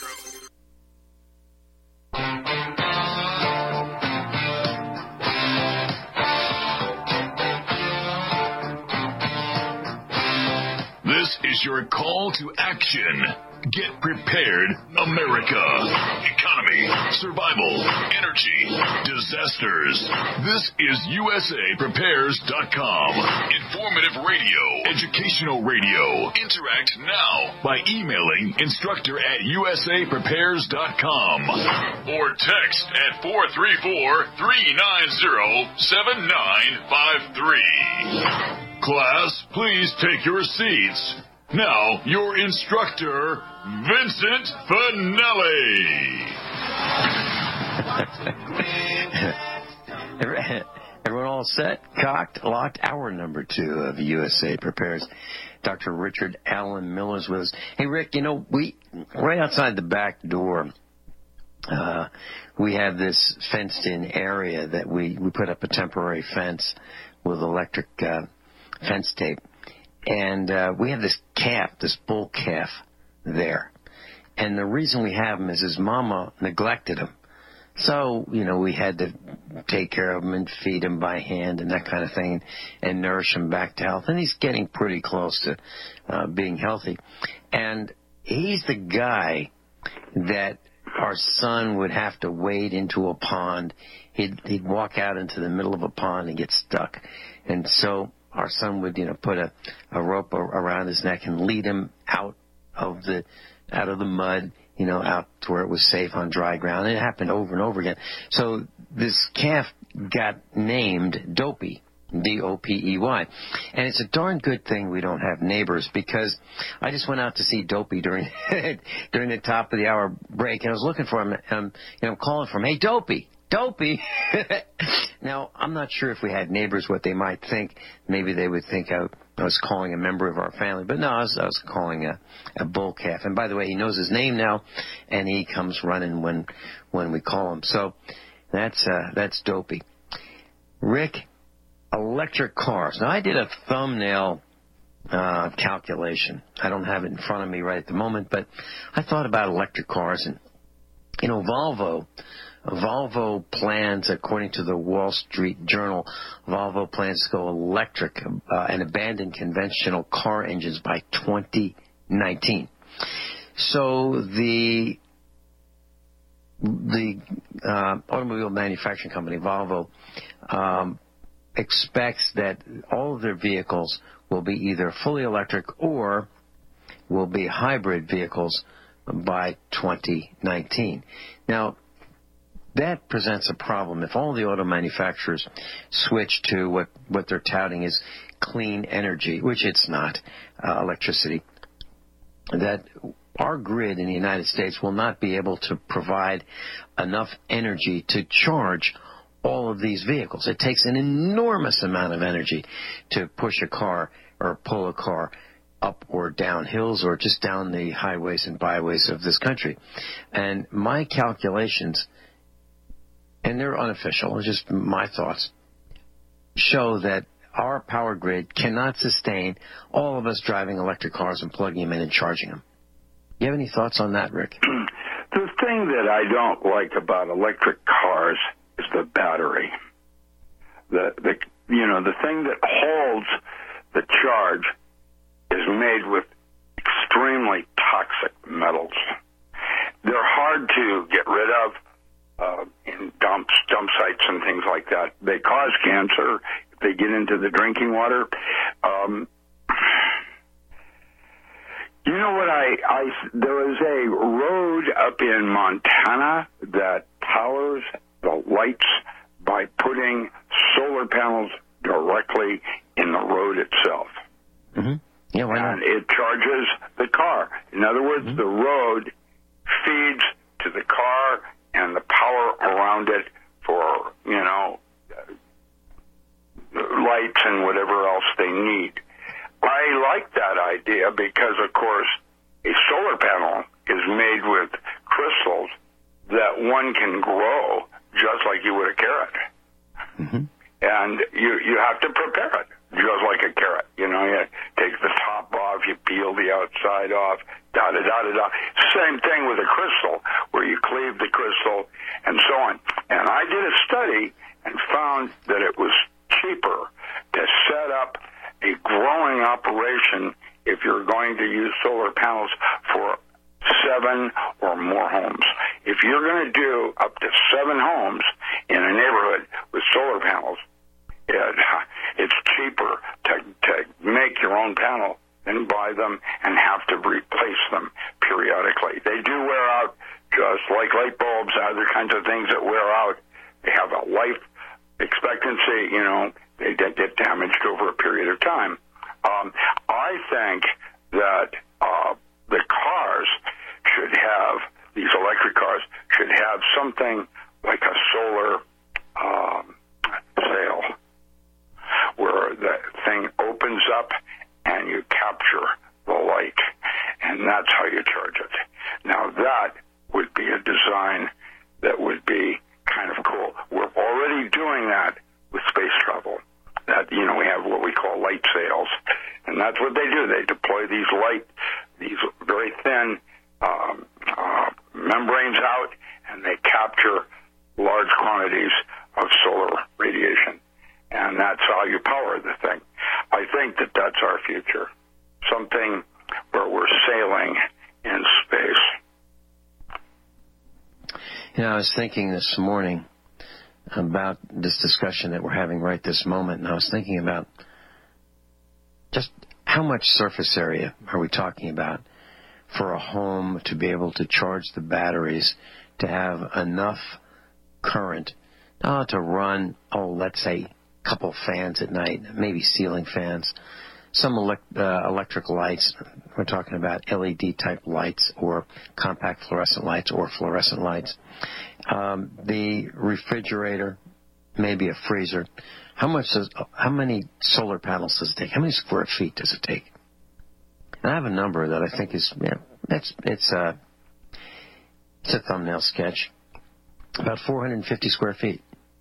This is your call to action. Get prepared, America. Economy, survival, energy, disasters. This is USAPrepares.com. Informative radio, educational radio. Interact now by emailing instructor@USAPrepares.com or text at 434-390-7953. Class, please take your seats. Now, your instructor, Vincent Finelli. Everyone all set? Cocked? Locked? Hour number 2 of USA Prepares. Dr. Richard Allen Miller's with us. Hey, Rick, we right outside the back door, we have this fenced-in area that we put up a temporary fence with electric fence tape. And we have this calf, this bull calf there. And the reason we have him is his mama neglected him. So, we had to take care of him and feed him by hand and that kind of thing and nourish him back to health. And he's getting pretty close to being healthy. And he's the guy that our son would have to wade into a pond. He'd walk out into the middle of a pond and get stuck. And so our son would, put a rope around his neck and lead him out of the mud, out to where it was safe on dry ground. And it happened over and over again. So this calf got named Dopey, D-O-P-E-Y. And it's a darn good thing we don't have neighbors, because I just went out to see Dopey during the top of the hour break, and I was looking for him. I'm calling for him, hey, Dopey. Dopey. Now, I'm not sure if we had neighbors what they might think. Maybe they would think I was calling a member of our family. But no, I was calling a bull calf. And by the way, he knows his name now, and he comes running when we call him. So that's Dopey. Rick, electric cars. Now, I did a thumbnail calculation. I don't have it in front of me right at the moment, but I thought about electric cars. And, Volvo plans, according to the Wall Street Journal, Volvo plans to go electric and abandon conventional car engines by 2019. So the automobile manufacturing company, Volvo, expects that all of their vehicles will be either fully electric or will be hybrid vehicles by 2019. Now, that presents a problem. If all the auto manufacturers switch to what they're touting is clean energy, which it's not, electricity, that our grid in the United States will not be able to provide enough energy to charge all of these vehicles. It takes an enormous amount of energy to push a car or pull a car up or down hills or just down the highways and byways of this country. And my calculations, and they're unofficial, it's just my thoughts, show that our power grid cannot sustain all of us driving electric cars and plugging them in and charging them. You have any thoughts on that, Rick? The thing that I don't like about electric cars is the battery. The thing that holds the charge is made with extremely toxic metals. They're hard to get rid of in dump sites and things like that. They cause cancer if they get into the drinking water. You know what? There is a road up in Montana that powers the lights by putting solar panels directly in the road itself. Mm-hmm. Yeah, why not? And it charges the car. In other words, the road feeds to the car and the power around it for, lights and whatever else they need. I like that idea because, of course, a solar panel is made with crystals that one can grow just like you would a carrot. Mm-hmm. And you have to prepare it just like a carrot. You take the top off, you peel the outside off, da-da-da-da-da. Same thing with a crystal, where you cleave the crystal and so on. And I did a study and found that it was cheaper to set up a growing operation if you're going to use solar panels for 7 or more homes. If you're going to do up to 7 homes in a neighborhood with solar panels, it's cheaper to make your own panel than buy them and have to replace them periodically. They do wear out, just like light bulbs and other kinds of things that wear out. They have a life expectancy, they get damaged over a period of time. I think that the cars should have, these electric cars, should have something like a solar sail, where the thing opens up and you capture the light, and that's how you charge it. Now that would be a design that would be kind of cool. We're already doing that with space travel. That, we have what we call light sails, and that's what they do. They deploy these very thin membranes out, and they capture large quantities of solar radiation, and that's how you power the thing. I think that that's our future, something where we're sailing in space. I was thinking this morning about this discussion that we're having right this moment, and I was thinking about just how much surface area are we talking about for a home to be able to charge the batteries, to have enough current to run, let's say, a couple fans at night, maybe ceiling fans, some electric lights. We're talking about LED-type lights or compact fluorescent lights or fluorescent lights. The refrigerator, maybe a freezer. How many solar panels does it take? How many square feet does it take? And I have a number that I think is, it's a thumbnail sketch. About 450 square feet.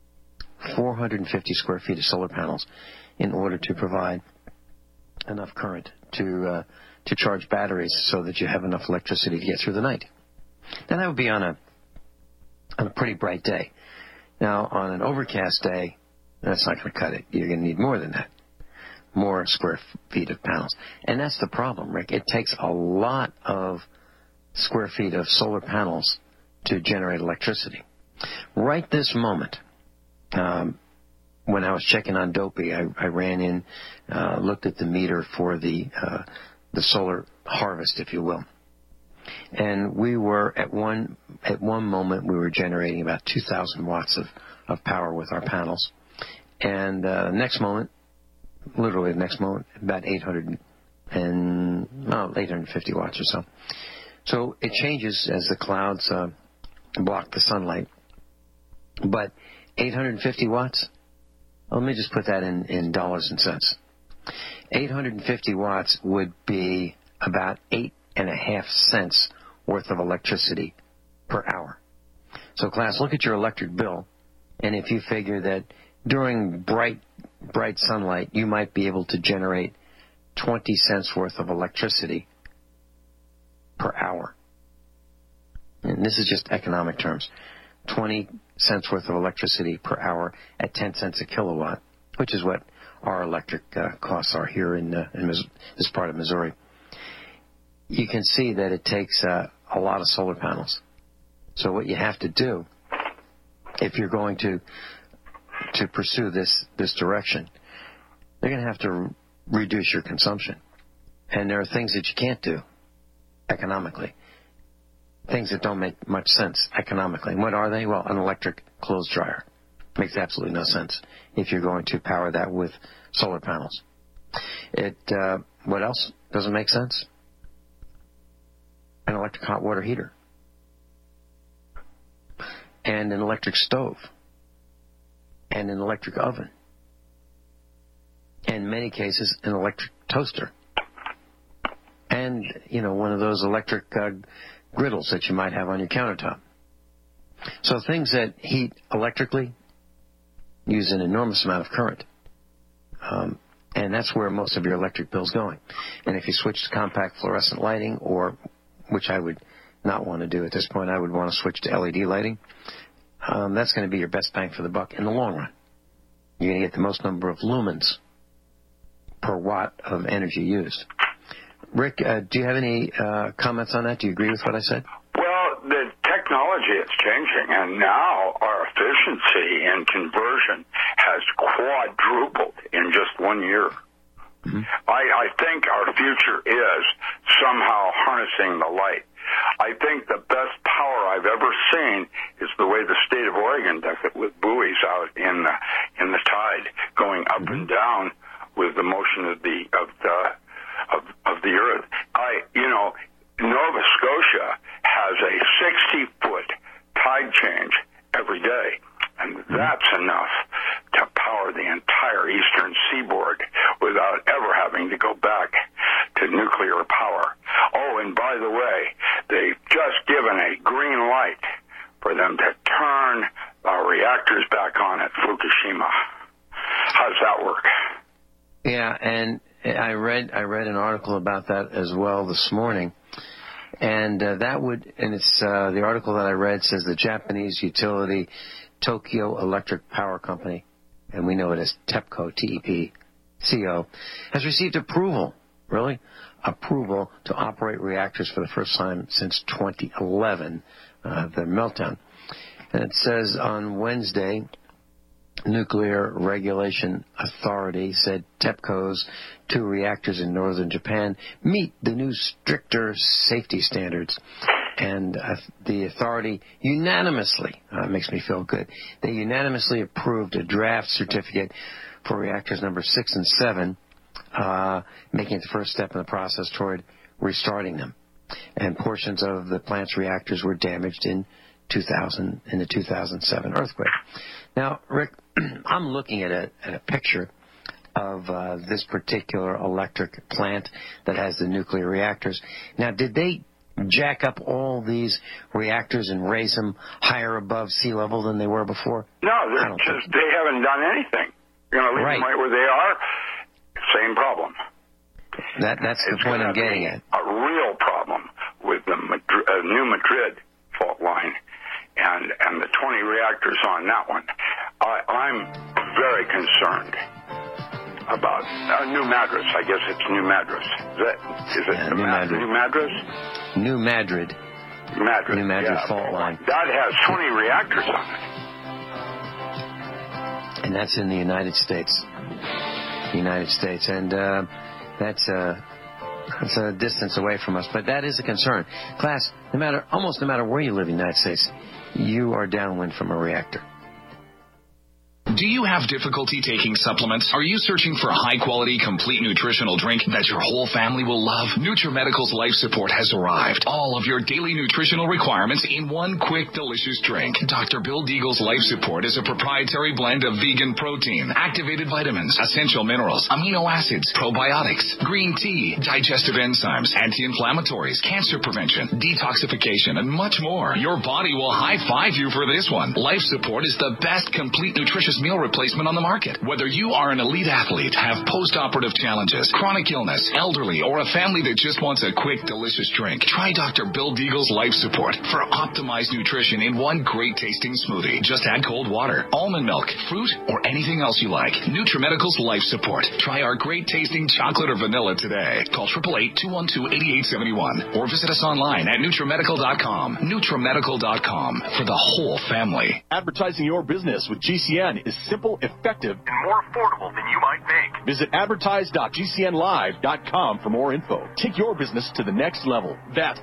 450 square feet of solar panels in order to provide enough current to charge batteries so that you have enough electricity to get through the night. Now that would be on a pretty bright day. Now on an overcast day, that's not going to cut it. You're going to need more than that. More square feet of panels. And that's the problem, Rick. It takes a lot of square feet of solar panels to generate electricity. Right this moment, when I was checking on Dopey, I ran in, looked at the meter for the solar harvest, if you will. And we were, at one moment, we were generating about 2,000 watts of power with our panels. And next moment, literally the next moment, about 850 watts or so. So it changes as the clouds block the sunlight. But 850 watts, let me just put that in dollars and cents. 850 watts would be about 8.5 cents worth of electricity per hour. So class, look at your electric bill, and if you figure that during bright sunlight, you might be able to generate 20 cents worth of electricity per hour. And this is just economic terms. 20 cents worth of electricity per hour at 10 cents a kilowatt, which is what our electric costs are here in this part of Missouri. You can see that it takes a lot of solar panels. So what you have to do, if you're going to pursue this direction, you're going to have to reduce your consumption. And there are things that you can't do economically, things that don't make much sense economically. And what are they? Well, an electric clothes dryer. Makes absolutely no sense if you're going to power that with solar panels. What else doesn't make sense? An electric hot water heater. And an electric stove. And an electric oven. And in many cases, an electric toaster. And, one of those electric griddles that you might have on your countertop. So things that heat electrically use an enormous amount of current. And that's where most of your electric bill's going. And if you switch to compact fluorescent lighting, or which I would not want to do at this point. I would want to switch to LED lighting. That's going to be your best bang for the buck in the long run. You're going to get the most number of lumens per watt of energy used. Rick, do you have any comments on that? Do you agree with what I said? Well, the technology is changing, and now our efficiency in conversion has quadrupled in just 1 year. Mm-hmm. I think our future is somehow harnessing the light. I think the best power I've ever seen is the way the state of Oregon does it with buoys out in the tide, going up and down with the motion of the earth. Nova Scotia has a 60-foot tide change every day, and that's enough to power the entire eastern seaboard without ever having to go back to nuclear power. Oh, and by the way, they've just given a green light for them to turn our reactors back on at Fukushima. How's that work? Yeah, and I read an article about that as well this morning, and it's the article that I read says the Japanese utility Tokyo Electric Power Company, and we know it as TEPCO, TEPCO, has received approval to operate reactors for the first time since 2011, the meltdown. And it says on Wednesday, Nuclear Regulation Authority said TEPCO's 2 reactors in northern Japan meet the new stricter safety standards. And the authority unanimously, makes me feel good, they unanimously approved a draft certificate for reactors number 6 and 7, making it the first step in the process toward restarting them. And portions of the plant's reactors were damaged in the 2007 earthquake. Now, Rick, I'm looking at a picture of this particular electric plant that has the nuclear reactors. Now, did they jack up all these reactors and raise them higher above sea level than they were before? No, they haven't done anything. Leave them right where they are. Same problem. That's the point I'm getting at. A real problem with the New Madrid fault line and the 20 reactors on that one. I'm very concerned about New Madrid. I guess it's New Madrid. Is it New Madrid? New Madrid fault line. That has 20 reactors on it. And that's in the United States. And that's a distance away from us, but that is a concern. Class, almost no matter where you live in the United States, you are downwind from a reactor. Do you have difficulty taking supplements? Are you searching for a high-quality, complete nutritional drink that your whole family will love? NutriMedical's Life Support has arrived. All of your daily nutritional requirements in one quick, delicious drink. Dr. Bill Deagle's Life Support is a proprietary blend of vegan protein, activated vitamins, essential minerals, amino acids, probiotics, green tea, digestive enzymes, anti-inflammatories, cancer prevention, detoxification, and much more. Your body will high-five you for this one. Life Support is the best complete nutritious meal replacement on the market. Whether you are an elite athlete, have post-operative challenges, chronic illness, elderly, or a family that just wants a quick, delicious drink, try Dr. Bill Deagle's Life Support for optimized nutrition in one great-tasting smoothie. Just add cold water, almond milk, fruit, or anything else you like. NutriMedical's Life Support. Try our great-tasting chocolate or vanilla today. Call 888-212-8871 or visit us online at NutriMedical.com. NutriMedical.com for the whole family. Advertising your business with GCN is simple, effective, and more affordable than you might think. Visit advertise.gcnlive.com for more info. Take your business to the next level. That's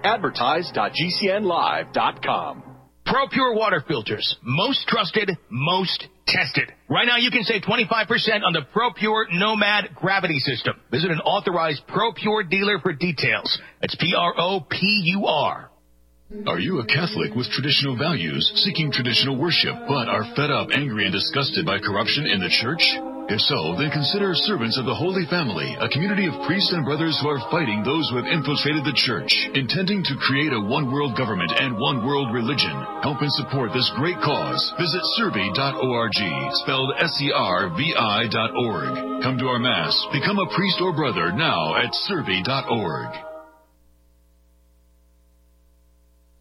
advertise.gcnlive.com. ProPure water filters. Most trusted, most tested. Right now you can save 25% on the ProPure Nomad gravity system. Visit an authorized ProPure dealer for details. That's PROPUR. Are you a Catholic with traditional values, seeking traditional worship, but are fed up, angry, and disgusted by corruption in the church? If so, then consider Servants of the Holy Family, a community of priests and brothers who are fighting those who have infiltrated the church, intending to create a one-world government and one-world religion. Help and support this great cause. Visit servi.org, spelled SERVI.org. Come to our Mass. Become a priest or brother now at servi.org.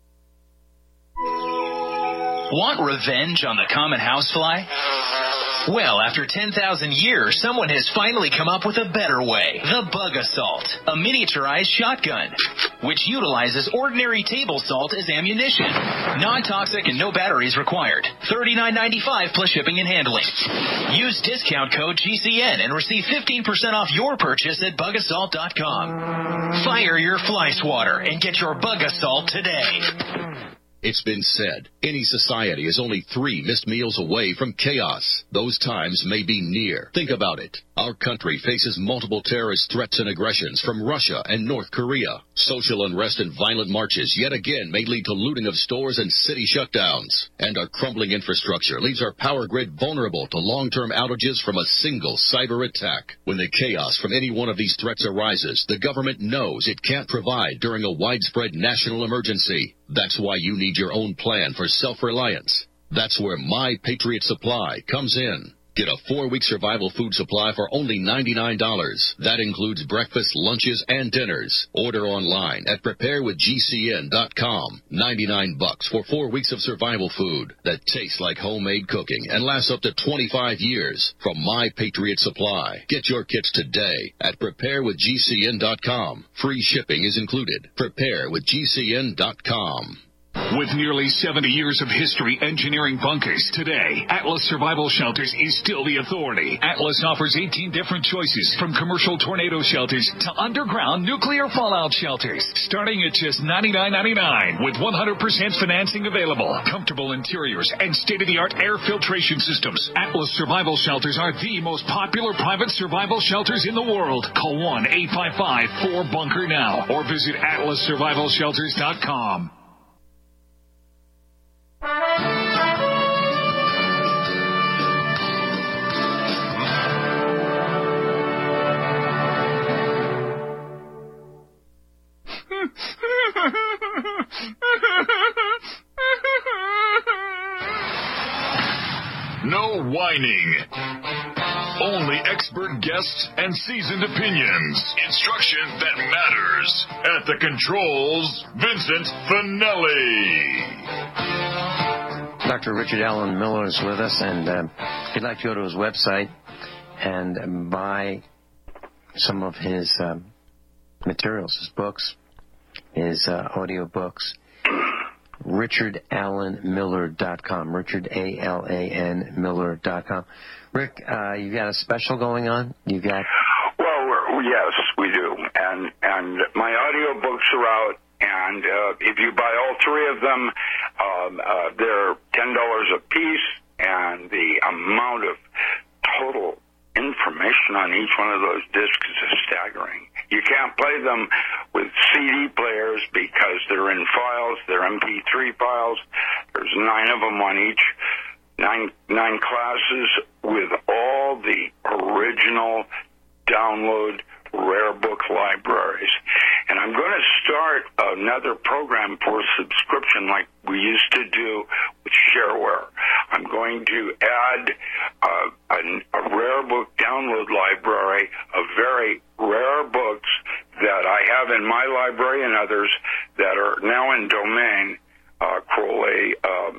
Want revenge on the common housefly? Well, after 10,000 years, someone has finally come up with a better way. The Bug Assault, a miniaturized shotgun, which utilizes ordinary table salt as ammunition. Non-toxic and no batteries required. $39.95 plus shipping and handling. Use discount code GCN and receive 15% off your purchase at bugassault.com. Fire your fly swatter and get your Bug Assault today. It's been said, any society is only 3 missed meals away from chaos. Those times may be near. Think about it. Our country faces multiple terrorist threats and aggressions from Russia and North Korea. Social unrest and violent marches yet again may lead to looting of stores and city shutdowns. And our crumbling infrastructure leaves our power grid vulnerable to long-term outages from a single cyber attack. When the chaos from any one of these threats arises, the government knows it can't provide during a widespread national emergency. That's why you need your own plan for self-reliance. That's where My Patriot Supply comes in. Get a 4-week survival food supply for only $99. That includes breakfast, lunches, and dinners. Order online at preparewithgcn.com. $99 for 4 weeks of survival food that tastes like homemade cooking and lasts up to 25 years from My Patriot Supply. Get your kits today at preparewithgcn.com. Free shipping is included. Preparewithgcn.com. With nearly 70 years of history engineering bunkers, today, Atlas Survival Shelters is still the authority. Atlas offers 18 different choices, from commercial tornado shelters to underground nuclear fallout shelters, starting at just $99.99 with 100% financing available, comfortable interiors, and state-of-the-art air filtration systems. Atlas Survival Shelters are the most popular private survival shelters in the world. Call 1-855-4BUNKER now or visit atlassurvivalshelters.com. No whining. Only expert guests and seasoned opinions. Instruction that matters. At the controls, Vincent Finelli. Dr. Richard Allen Miller is with us, and if you'd like to go to his website and buy some of his materials, his books, his audio books, RichardAllenMiller.com, RichardAlanMiller.com. Rick, you got a special going on? You got? Well, yes, we do, and my audio books are out, and if you buy all 3 of them, they're $10 a piece, and the amount of total information on each one of those discs is staggering. You can't play them with CD players because they're in files, they're MP3 files. There's 9 of them on each, nine classes with all the original download rare book libraries. And I'm going to start another program for subscription like we used to do with Shareware. I'm going to add a rare book download library of very rare books that I have in my library and others that are now in domain, Crowley,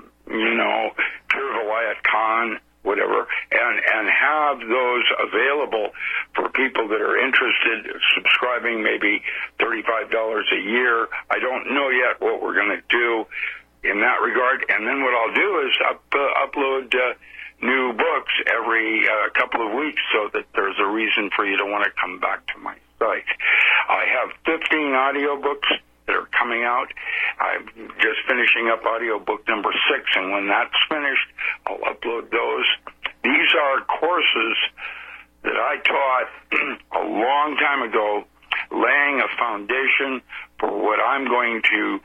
Pure Vilayat Khan, whatever, and have those available for people that are interested, subscribing maybe $35 a year. I don't know yet what we're going to do in that regard. And then what I'll do is upload new books every couple of weeks so that there's a reason for you to want to come back to my site. I have 15 audiobooks that are coming out. I'm just finishing up audiobook number 6, and when that's finished, I'll upload those. These are courses that I taught a long time ago, laying a foundation for what I'm going to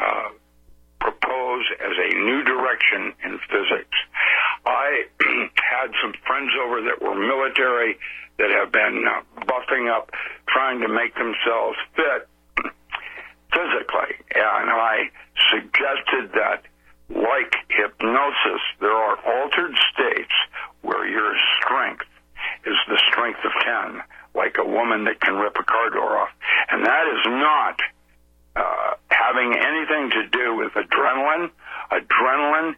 propose as a new direction in physics. I had some friends over that were military that have been buffing up, trying to make themselves fit physically, and I suggested that, like hypnosis, there are altered states where your strength is the strength of 10, like a woman that can rip a car door off. And that is not having anything to do with adrenaline. Adrenaline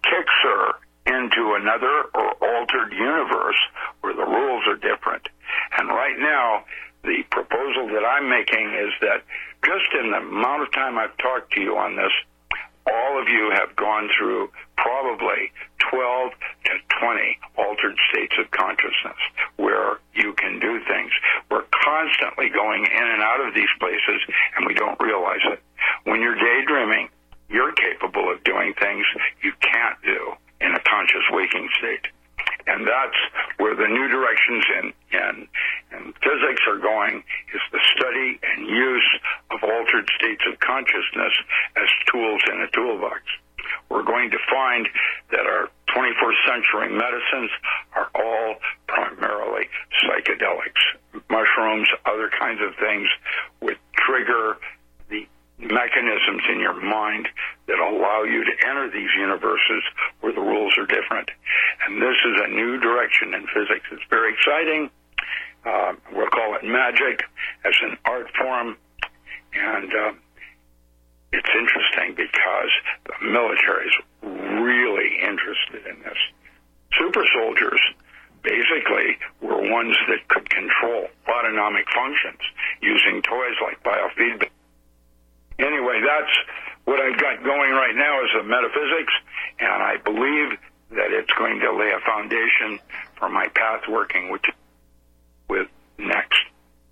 kicks her into another or altered universe where the rules are different. And right now, the proposal that I'm making is that just in the amount of time I've talked to you on this, all of you have gone through probably 12 to 20 altered states of consciousness where you can do things. We're constantly going in and out of these places, and we don't realize it. When you're daydreaming, you're capable of doing things you can't do in a conscious waking state. And that's where the new directions in physics are going, is the study and use of altered states of consciousness as tools in a toolbox. We're going to find that our 21st century medicines are all primarily psychedelics. Mushrooms, other kinds of things would trigger the mechanisms in your mind that allow you to enter these universes where the rules are different. And this is a new direction in physics. It's very exciting. We'll call it magic as an art form. And it's interesting because the military is really interested in this. Super soldiers basically were ones that could control autonomic functions using toys like biofeedback. Anyway, that's what I've got going right now is the metaphysics, and I believe that it's going to lay a foundation for my path working with next.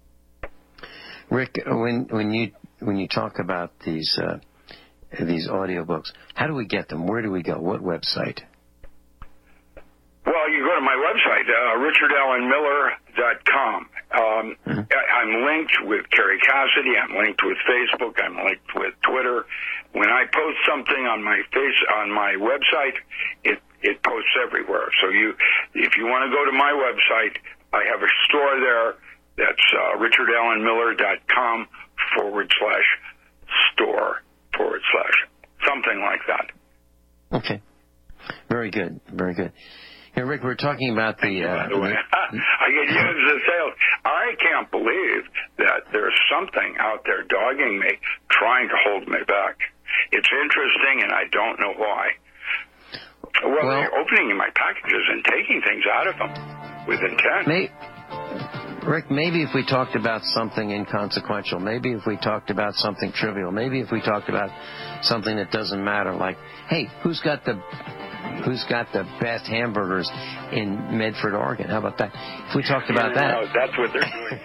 Rick, when you talk about these audiobooks, how do we get them? Where do we go? What website? Well, you go to my website, richardallenmiller.com. I'm linked with Kerry Cassidy. I'm linked with Facebook. I'm linked with Twitter. When I post something on my website, it posts everywhere. So if you want to go to my website, I have a store there. That's richardallenmiller.com/store/ something like that. Okay. Very good. Very good. Hey, Rick, we're talking about the... By the way, I get used the sales. I can't believe that there's something out there dogging me, trying to hold me back. It's interesting, and I don't know why. Well, they're opening my packages and taking things out of them with intent. Rick, maybe if we talked about something inconsequential, maybe if we talked about something trivial, maybe if we talked about something that doesn't matter, like, hey, who's got the best hamburgers in Medford, Oregon? How about that? If we talked about that, that's what they're doing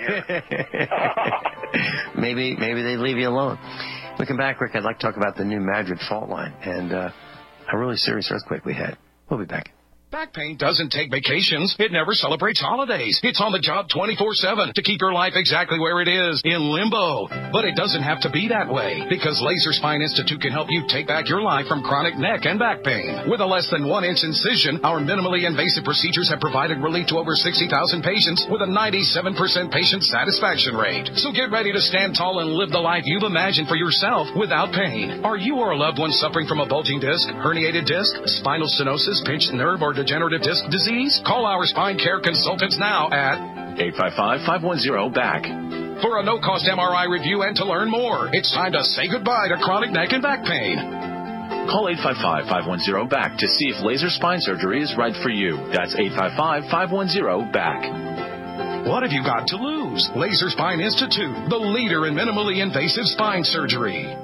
here. maybe they'd leave you alone. Looking back, Rick, I'd like to talk about the new Madrid fault line and a really serious earthquake we had. We'll be back. Back pain doesn't take vacations. It never celebrates holidays. It's on the job 24/7 to keep your life exactly where it is, in limbo. But it doesn't have to be that way, because Laser Spine Institute can help you take back your life from chronic neck and back pain. With a less than 1-inch incision, our minimally invasive procedures have provided relief to over 60,000 patients with a 97% patient satisfaction rate. So get ready to stand tall and live the life you've imagined for yourself without pain. Are you or a loved one suffering from a bulging disc, herniated disc, spinal stenosis, pinched nerve, or degenerative disc disease? Call our spine care consultants now at 855-510-BACK. for a no-cost MRI review and to learn more. It's time to say goodbye to chronic neck and back pain. Call 855-510-BACK to see if laser spine surgery is right for you. That's 855-510-BACK. What have you got to lose? Laser Spine Institute, the leader in minimally invasive spine surgery.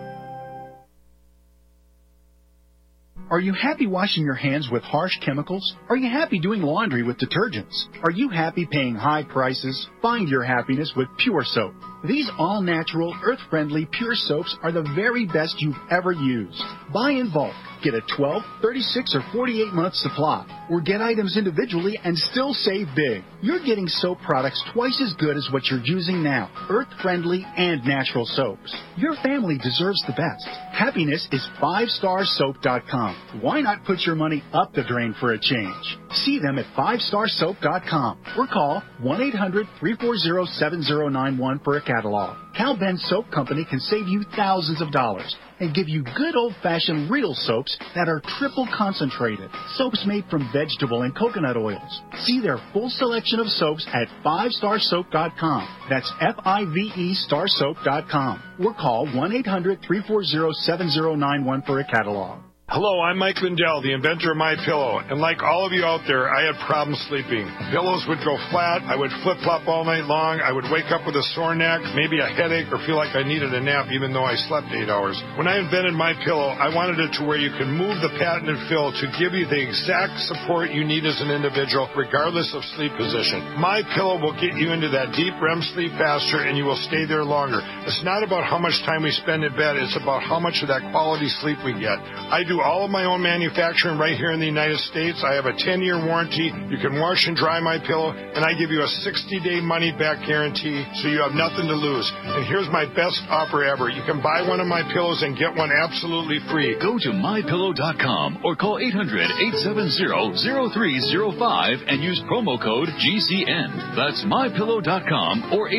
Are you happy washing your hands with harsh chemicals? Are you happy doing laundry with detergents? Are you happy paying high prices? Find your happiness with Pure Soap. These all-natural, earth-friendly Pure Soaps are the very best you've ever used. Buy in bulk. Get a 12, 36, or 48-month supply. Or get items individually and still save big. You're getting soap products twice as good as what you're using now. Earth-friendly and natural soaps. Your family deserves the best. Happiness is 5starsoap.com. Why not put your money up the drain for a change? See them at 5starsoap.com or call 1-800-340-7091 for a catalog. Cal Ben Soap Company can save you thousands of dollars and give you good old-fashioned real soaps that are triple concentrated. Soaps made from vegetable and coconut oils. See their full selection of soaps at 5starsoap.com. That's F-I-V-E starsoap.com. Or call 1-800-340-7091 for a catalog. Hello, I'm Mike Lindell, the inventor of MyPillow, and like all of you out there, I had problems sleeping. Pillows would go flat, I would flip-flop all night long, I would wake up with a sore neck, maybe a headache, or feel like I needed a nap even though I slept 8 hours. When I invented MyPillow, I wanted it to where you can move the patented fill to give you the exact support you need as an individual, regardless of sleep position. MyPillow will get you into that deep REM sleep faster, and you will stay there longer. It's not about how much time we spend in bed, it's about how much of that quality sleep we get. I do all of my own manufacturing right here in the United States. I have a 10-year warranty. You can wash and dry MyPillow, and I give you a 60-day money-back guarantee, so you have nothing to lose. And here's my best offer ever. You can buy one of my pillows and get one absolutely free. Go to MyPillow.com or call 800-870-0305 and use promo code GCN. That's MyPillow.com or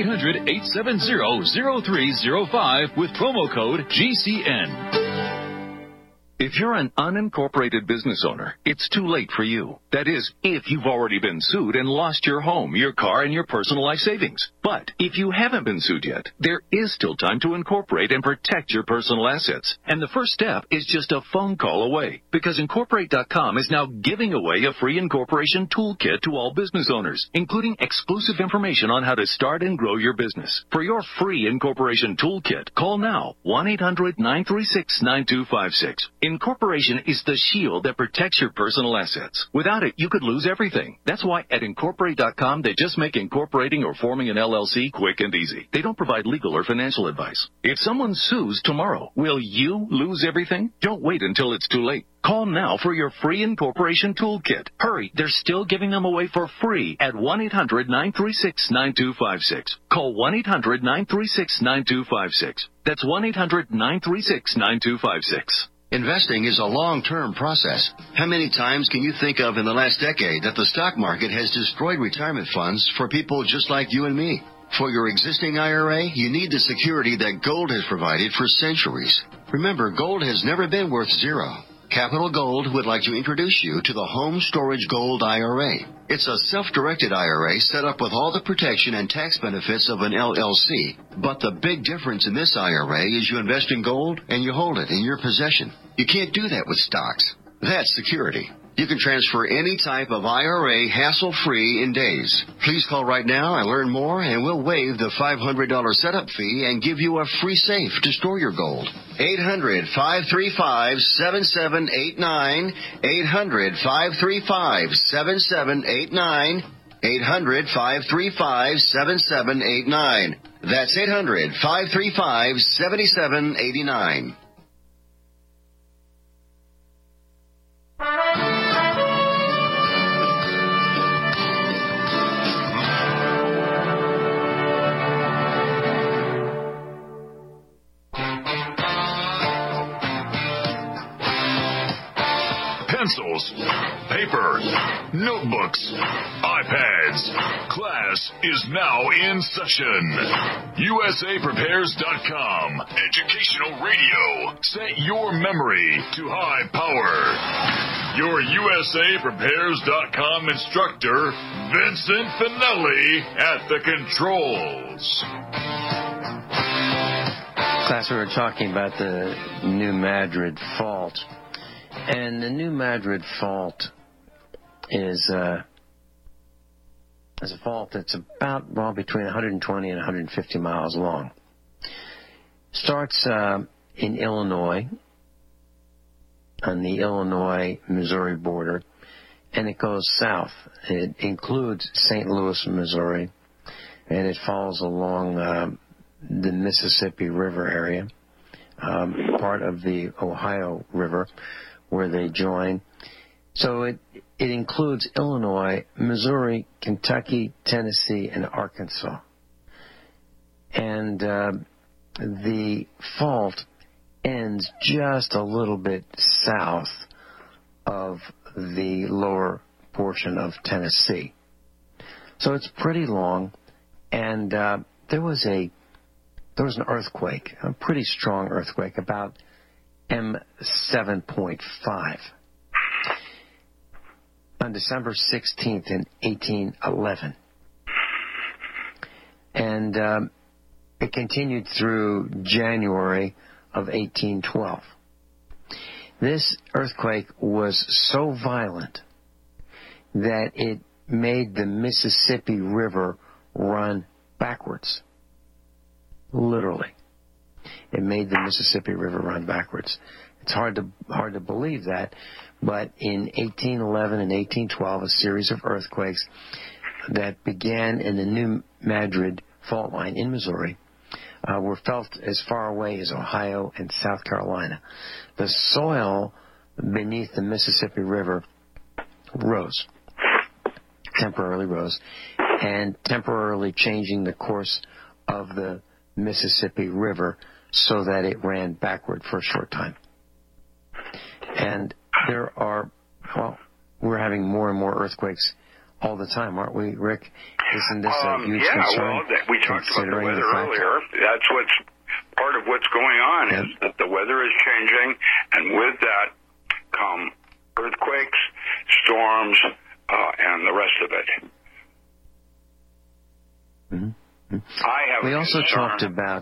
800-870-0305 with promo code GCN. If you're an unincorporated business owner, it's too late for you. That is, if you've already been sued and lost your home, your car, and your personal life savings. But if you haven't been sued yet, there is still time to incorporate and protect your personal assets. And the first step is just a phone call away, because Incorporate.com is now giving away a free incorporation toolkit to all business owners, including exclusive information on how to start and grow your business. For your free incorporation toolkit, call now 1-800-936-9256. Incorporation is the shield that protects your personal assets. Without it, you could lose everything. That's why at Incorporate.com, they just make incorporating or forming an LLC quick and easy. They don't provide legal or financial advice. If someone sues tomorrow, will you lose everything? Don't wait until it's too late. Call now for your free incorporation toolkit. Hurry, they're still giving them away for free at 1-800-936-9256. Call 1-800-936-9256. That's 1-800-936-9256. Investing is a long-term process. How many times can you think of in the last decade that the stock market has destroyed retirement funds for people just like you and me? For your existing IRA, you need the security that gold has provided for centuries. Remember, gold has never been worth zero. Capital Gold would like to introduce you to the Home Storage Gold IRA. It's a self-directed IRA set up with all the protection and tax benefits of an LLC. But the big difference in this IRA is you invest in gold and you hold it in your possession. You can't do that with stocks. That's security. You can transfer any type of IRA hassle-free in days. Please call right now and learn more, and we'll waive the $500 setup fee and give you a free safe to store your gold. 800-535-7789. 800-535-7789. 800-535-7789. That's 800-535-7789. Pencils, paper, notebooks, iPads. Class is now in session. USAPrepares.com. Educational radio. Set your memory to high power. Your USAPrepares.com instructor, Vincent Finelli, at the controls. Class, we were talking about the New Madrid Fault. And the New Madrid Fault is a fault that's about, between 120 and 150 miles long. Starts in Illinois, on the Illinois-Missouri border, and it goes south. It includes St. Louis, Missouri, and it falls along the Mississippi River area, part of the Ohio River, where they join. So it includes Illinois, Missouri, Kentucky, Tennessee, and Arkansas. And the fault ends just a little bit south of the lower portion of Tennessee. So it's pretty long, and there was an earthquake, a pretty strong earthquake, about M7.5 on December 16th in 1811. And it continued through January of 1812. This earthquake was so violent that it made the Mississippi River run backwards. Literally. It made the Mississippi River run backwards. It's hard to believe that, but in 1811 and 1812, a series of earthquakes that began in the New Madrid fault line in Missouri were felt as far away as Ohio and South Carolina. The soil beneath the Mississippi River temporarily rose, and temporarily changing the course of the Mississippi River so that it ran backward for a short time. And we're having more and more earthquakes all the time, aren't we, Rick? Isn't this a huge concern? Yeah, well, we talked about the weather earlier. That's part of what's going on, is that the weather is changing, and with that come earthquakes, storms, and the rest of it. Mm-hmm. We also talked about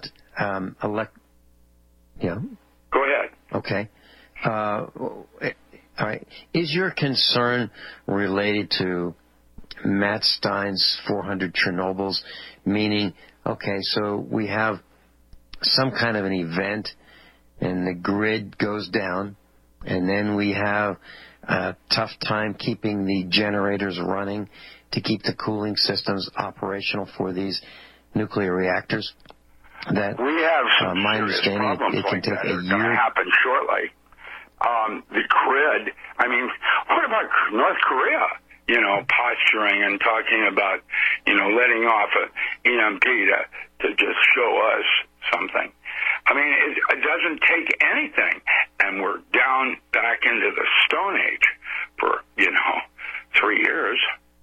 Yeah. Go ahead. Okay. All right. Is your concern related to Matt Stein's 400 Chernobyls? Meaning, okay, so we have some kind of an event and the grid goes down, and then we have a tough time keeping the generators running to keep the cooling systems operational for these nuclear reactors? That we have my understanding, it can take a year. It's going to happen shortly. The grid. I mean, what about North Korea? Posturing and talking about, letting off an EMP to just show us something. I mean, it doesn't take anything, and we're down back into the Stone Age for 3 years.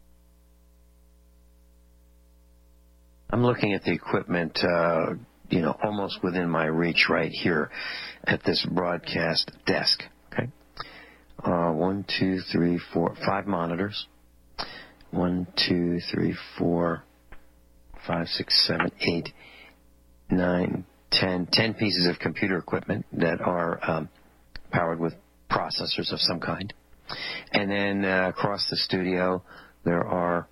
I'm looking at the equipment, almost within my reach right here at this broadcast desk. Okay. 1, 2, 3, 4, 5 monitors. 1, 2, 3, 4, 5, 6, 7, 8, 9, 10 pieces of computer equipment that are powered with processors of some kind. And then across the studio, there are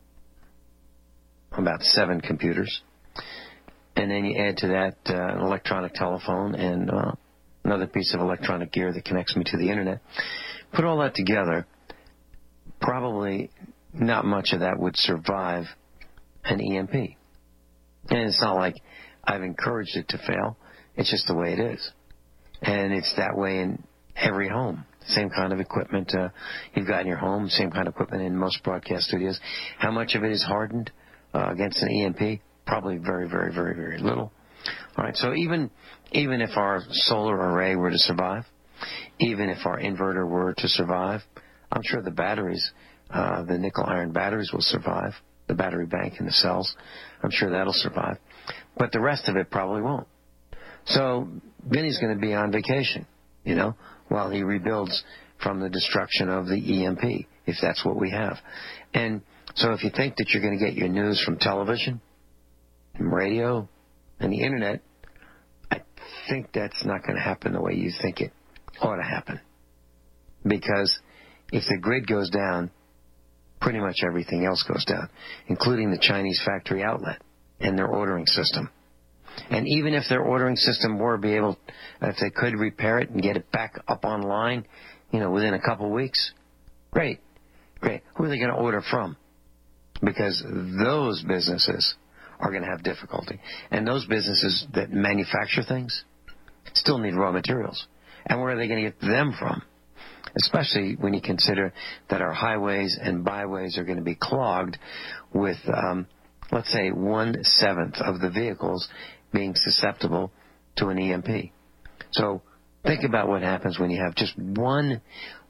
about 7 computers. And then you add to that an electronic telephone and another piece of electronic gear that connects me to the internet. Put all that together, probably not much of that would survive an EMP. And it's not like I've encouraged it to fail. It's just the way it is. And it's that way in every home. Same kind of equipment you've got in your home, same kind of equipment in most broadcast studios. How much of it is hardened against an EMP? Probably very, very, very, very little. All right, so even if our solar array were to survive, even if our inverter were to survive, I'm sure the batteries, the nickel-iron batteries will survive, the battery bank and the cells. I'm sure that'll survive. But the rest of it probably won't. So Vinny's going to be on vacation, while he rebuilds from the destruction of the EMP, if that's what we have. And so if you think that you're going to get your news from television, from radio, and the internet, I think that's not going to happen the way you think it ought to happen. Because if the grid goes down, pretty much everything else goes down, including the Chinese factory outlet and their ordering system. And even if their ordering system were if they could repair it and get it back up online, within a couple of weeks, great. Who are they going to order from? Because those businesses are going to have difficulty. And those businesses that manufacture things still need raw materials. And where are they going to get them from? Especially when you consider that our highways and byways are going to be clogged with, let's say, 1/7 of the vehicles being susceptible to an EMP. So think about what happens when you have just one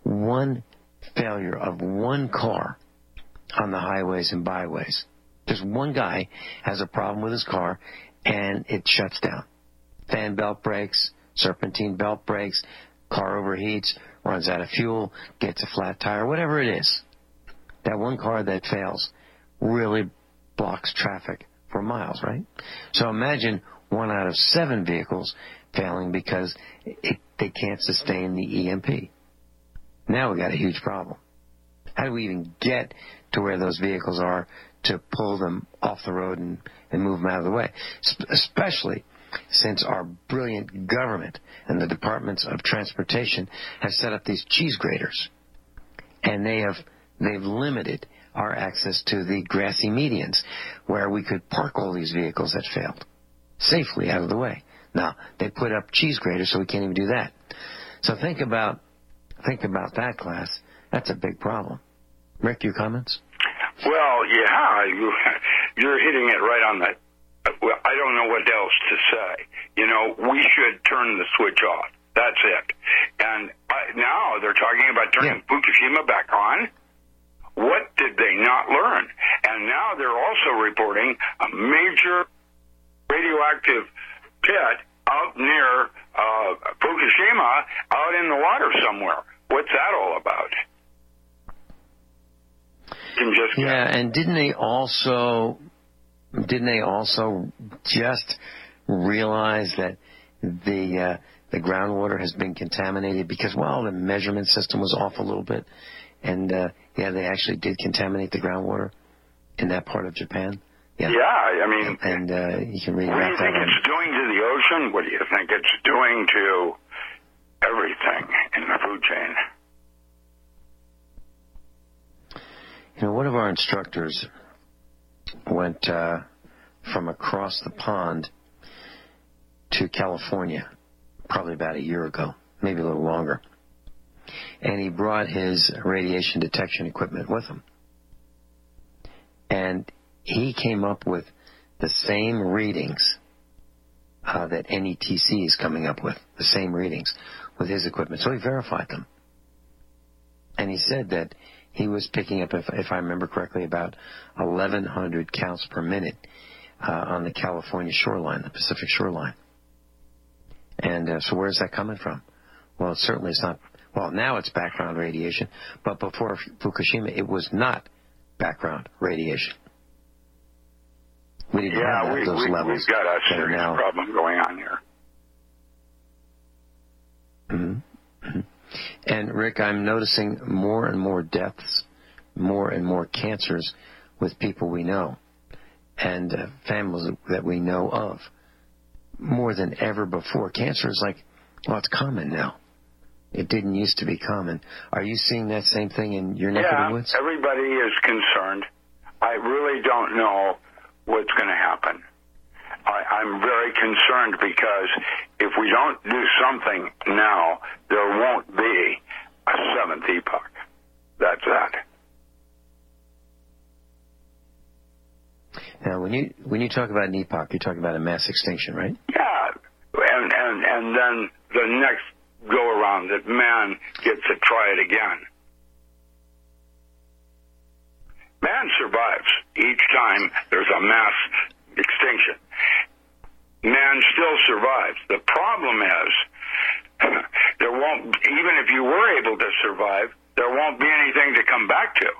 failure of one car on the highways and byways. Just one guy has a problem with his car, and it shuts down. Fan belt breaks, serpentine belt breaks, car overheats, runs out of fuel, gets a flat tire, whatever it is. That one car that fails really blocks traffic for miles, right? So imagine 1 out of 7 vehicles failing because they can't sustain the EMP. Now we got a huge problem. How do we even get to where those vehicles are to pull them off the road and move them out of the way? Especially since our brilliant government and the departments of transportation have set up these cheese graters, and they've limited our access to the grassy medians where we could park all these vehicles that failed safely out of the way. Now they put up cheese graters, so we can't even do that. So think about that, class. That's a big problem. Rick, your comments? Well, yeah, you're hitting it right on the. Well, I don't know what else to say. We should turn the switch off. That's it. And now they're talking about turning Fukushima back on. What did they not learn? And now they're also reporting a major radioactive pit out near Fukushima, out in the water somewhere. What's that all about? And didn't they also just realize that the groundwater has been contaminated because, well, the measurement system was off a little bit, and they actually did contaminate the groundwater in that part of Japan. Yeah, I mean, and you can read what do about you that. think it's doing to the ocean? What do you think it's doing to everything in the food chain? One of our instructors went from across the pond to California probably about a year ago, maybe a little longer. And he brought his radiation detection equipment with him. And he came up with the same readings that NETC is coming up with, the same readings with his equipment. So he verified them. And he said that he was picking up, if I remember correctly, about 1,100 counts per minute on the California shoreline, the Pacific shoreline. And so where's that coming from? Well, certainly it's not. Well, now it's background radiation, but before Fukushima, it was not background radiation. We didn't have those levels. We've got a serious problem going on here. Mm-hmm. And, Rick, I'm noticing more and more deaths, more and more cancers with people we know and families that we know of, more than ever before. Cancer is it's common now. It didn't used to be common. Are you seeing that same thing in your neck of the woods? Yeah, everybody is concerned. I really don't know what's going to happen. I'm very concerned because if we don't do something now, there won't be a seventh epoch. That's that. Now, when you talk about an epoch, you're talking about a mass extinction, right? Yeah, and then the next go around that man gets to try it again. Man survives each time there's a mass extinction. Man still survives. The problem is there won't, even if you were able to survive, there won't be anything to come back to.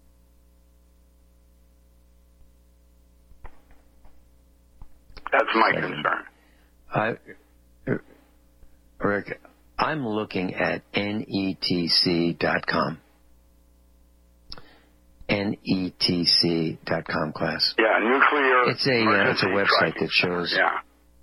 That's my concern. Rick, I'm looking at NETC.com. NETC.com, class. Yeah, nuclear. It's a website that shows. Yeah.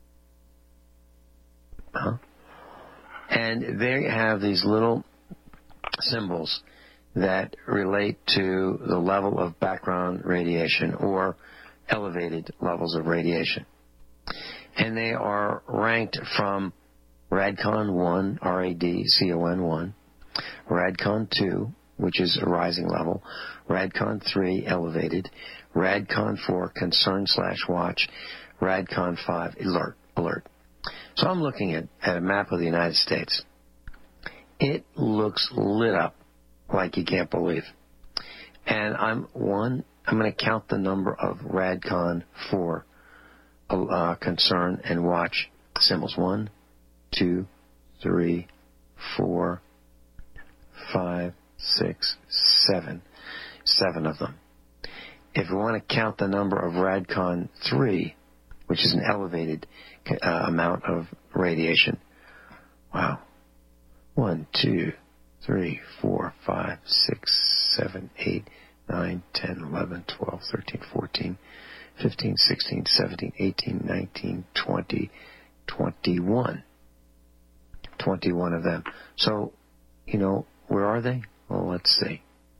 And they have these little symbols that relate to the level of background radiation or elevated levels of radiation. And they are ranked from RADCON 1, RADCON 1, RADCON 2, which is a rising level, RADCON 3, elevated, RADCON 4, concern/watch, RADCON 5, alert. So I'm looking at a map of the United States. It looks lit up like you can't believe. And I'm going to count the number of RADCON 4 concern and watch symbols. 1, 2, 3, 4, 5, 6, 7. 7 of them. If we want to count the number of RADCON 3, which is an elevated amount of radiation. Wow. 1, 2, 3, 4, 5, 6, 7, 8, 9, 10, 11, 12, 13, 14, 15, 16, 17, 18, 19, 20, 21. 21 of them. So, where are they? Well, let's see.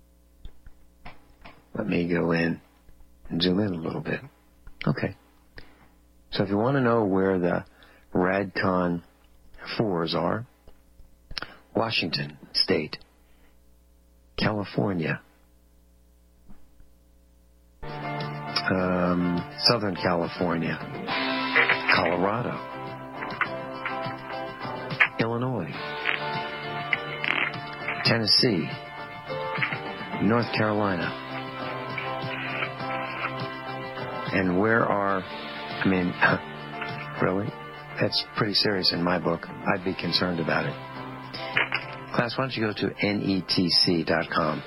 Let me go in and zoom in a little bit. Okay. So if you want to know where the RADCON 4s are, Washington State, California, Southern California, Colorado, Illinois, Tennessee, North Carolina. And where are, really? That's pretty serious in my book. I'd be concerned about it. Class, why don't you go to NETC.com,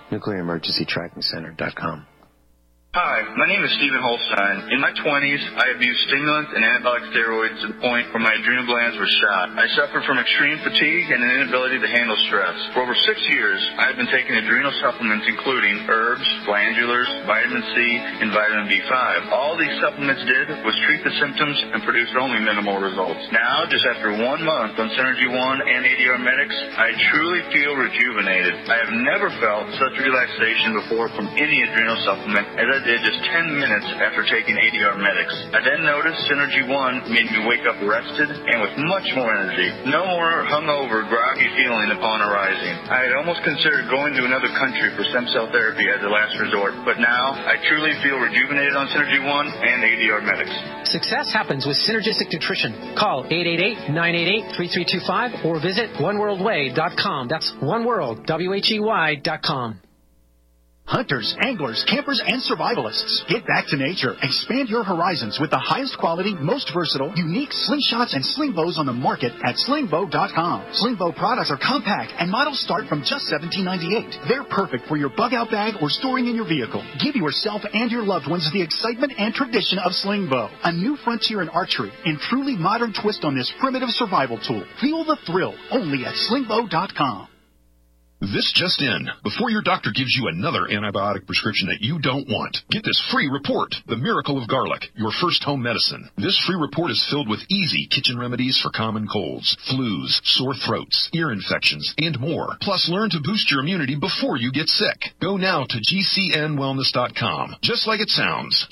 NuclearEmergencyTrackingCenter.com. Hi, my name is Stephen Holstein. In my 20s, I abused stimulants and anabolic steroids to the point where my adrenal glands were shot. I suffered from extreme fatigue and an inability to handle stress. For over 6 years, I have been taking adrenal supplements including herbs, glandulars, vitamin C, and vitamin B5. All these supplements did was treat the symptoms and produced only minimal results. Now, just after 1 month on Synergy One and ADR Medics, I truly feel rejuvenated. I have never felt such relaxation before from any adrenal supplement as I did just 10 minutes after taking ADR Medics. I then noticed Synergy One made me wake up rested and with much more energy. No more hungover, groggy feeling upon arising. I had almost considered going to another country for stem cell therapy as a last resort, but now I truly feel rejuvenated on Synergy One and ADR Medics. Success happens with Synergistic Nutrition. Call 888-988-3325 or visit oneworldway.com. That's oneworld.com. Hunters, anglers, campers, and survivalists. Get back to nature. Expand your horizons with the highest quality, most versatile, unique slingshots and sling bows on the market at slingbow.com. Sling bow products are compact and models start from just $17.98. They're perfect for your bug out bag or storing in your vehicle. Give yourself and your loved ones the excitement and tradition of sling bow. A new frontier in archery and truly modern twist on this primitive survival tool. Feel the thrill only at slingbow.com. This just in. Before your doctor gives you another antibiotic prescription that you don't want, get this free report, The Miracle of Garlic, your first home medicine. This free report is filled with easy kitchen remedies for common colds, flus, sore throats, ear infections, and more. Plus, learn to boost your immunity before you get sick. Go now to GCNwellness.com. Just like it sounds,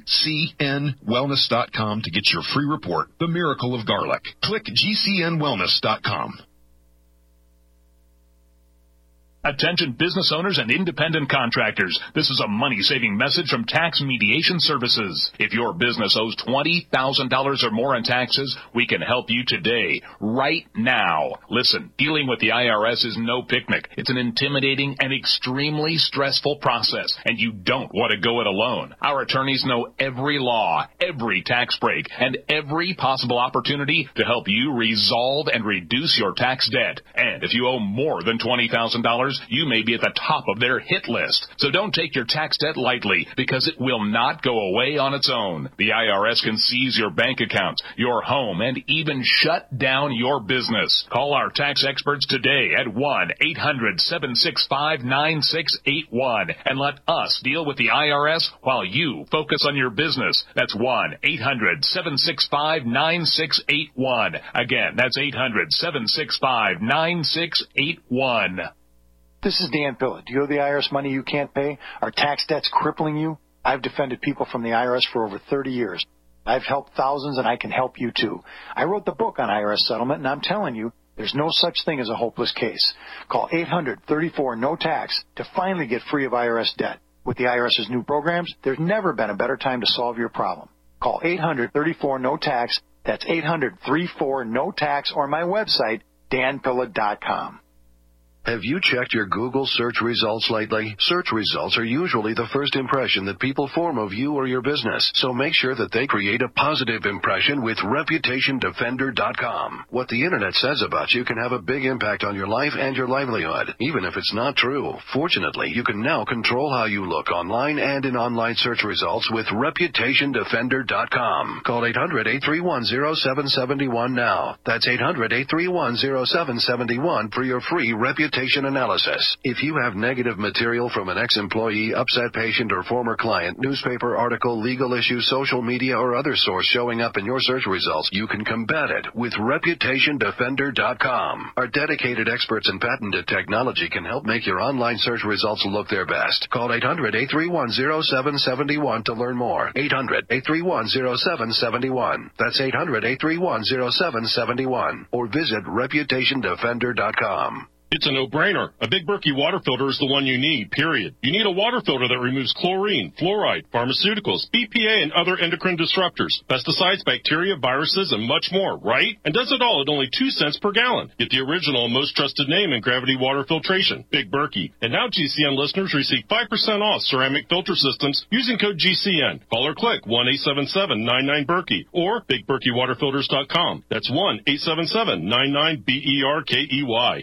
GCNwellness.com to get your free report, The Miracle of Garlic. Click GCNwellness.com. Attention business owners and independent contractors. This is a money-saving message from Tax Mediation Services. If your business owes $20,000 or more in taxes, we can help you today, right now. Listen, dealing with the IRS is no picnic. It's an intimidating and extremely stressful process, and you don't want to go it alone. Our attorneys know every law, every tax break, and every possible opportunity to help you resolve and reduce your tax debt. And if you owe more than $20,000, you may be at the top of their hit list. So don't take your tax debt lightly, because it will not go away on its own. The IRS can seize your bank accounts, your home, and even shut down your business. Call our tax experts today at 1-800-765-9681 and let us deal with the IRS while you focus on your business. That's 1-800-765-9681. Again, that's 800-765-9681. This is Dan Pillett. Do you owe the IRS money you can't pay? Are tax debts crippling you? I've defended people from the IRS for over 30 years. I've helped thousands, and I can help you too. I wrote the book on IRS settlement, and I'm telling you, there's no such thing as a hopeless case. Call 800-34-NO-TAX to finally get free of IRS debt. With the IRS's new programs, there's never been a better time to solve your problem. Call 800-34-NO-TAX. That's 800-34-NO-TAX, or my website, danpillett.com. Have you checked your Google search results lately? Search results are usually the first impression that people form of you or your business, so make sure that they create a positive impression with ReputationDefender.com. What the internet says about you can have a big impact on your life and your livelihood, even if it's not true. Fortunately, you can now control how you look online and in online search results with ReputationDefender.com. Call 800-831-0771 now. That's 800-831-0771 for your free reputation analysis. If you have negative material from an ex-employee, upset patient, or former client, newspaper article, legal issue, social media, or other source showing up in your search results, you can combat it with ReputationDefender.com. Our dedicated experts in patented technology can help make your online search results look their best. Call 800-831-0771 to learn more. 800-831-0771. That's 800-831-0771. Or visit ReputationDefender.com. It's a no-brainer. A Big Berkey water filter is the one you need, period. You need a water filter that removes chlorine, fluoride, pharmaceuticals, BPA, and other endocrine disruptors, pesticides, bacteria, viruses, and much more, right? And does it all at only 2 cents per gallon. Get the original and most trusted name in gravity water filtration, Big Berkey. And now GCN listeners receive 5% off ceramic filter systems using code GCN. Call or click 1-877-99-BERKEY or BigBerkeyWaterFilters.com. That's 1-877-99-BERKEY.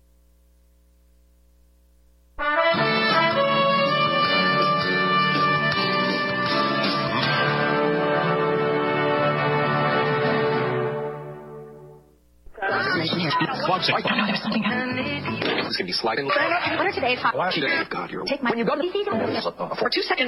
There's something it's going to be sliding. What are today's hot? God, you're take my when you go to the for 2 seconds.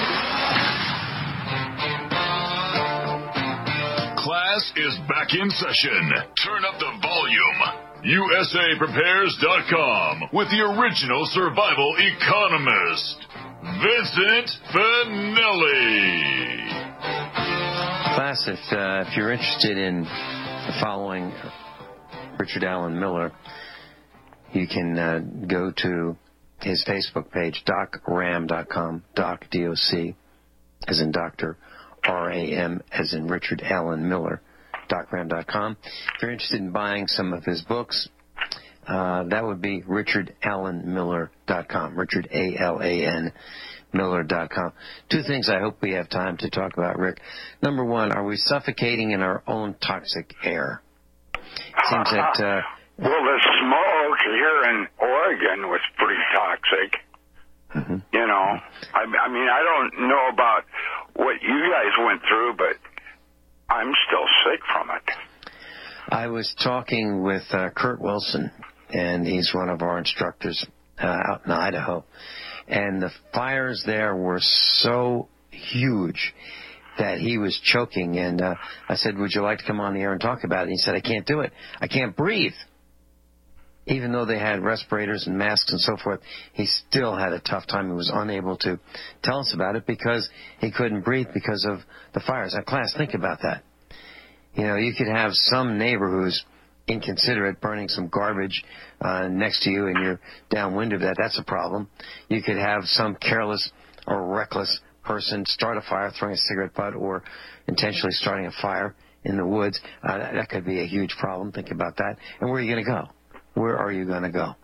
Class is back in session. Turn up the volume. USAPrepares.com with the original survival economist, Vincent Finelli. Class, if you're interested in following Richard Allen Miller, you can go to his Facebook page, docram.com, doc, D-O-C, as in Dr., R-A-M, as in Richard Allen Miller, docram.com. If you're interested in buying some of his books, that would be richardallenmiller.com, Richard, A-L-A-N, Miller.com. 2 things I hope we have time to talk about, Rick. Number one, are we suffocating in our own toxic air? It seems that... well, the smoke here in Oregon was pretty toxic. Mm-hmm. You know, I mean, I don't know about what you guys went through, but I'm still sick from it. I was talking with Kurt Wilson, and he's one of our instructors out in Idaho. And the fires there were so huge that he was choking. And I said, would you like to come on the air and talk about it? And he said, I can't do it. I can't breathe. Even though they had respirators and masks and so forth, he still had a tough time. He was unable to tell us about it because he couldn't breathe because of the fires. Now, class, think about that. You know, you could have some neighbor who's inconsiderate burning some garbage next to you and you're downwind of that. That's a problem. You could have some careless or reckless person start a fire, throwing a cigarette butt, or intentionally starting a fire in the woods. That could be a huge problem. Think about that. And where are you going to go? Where are you going to go?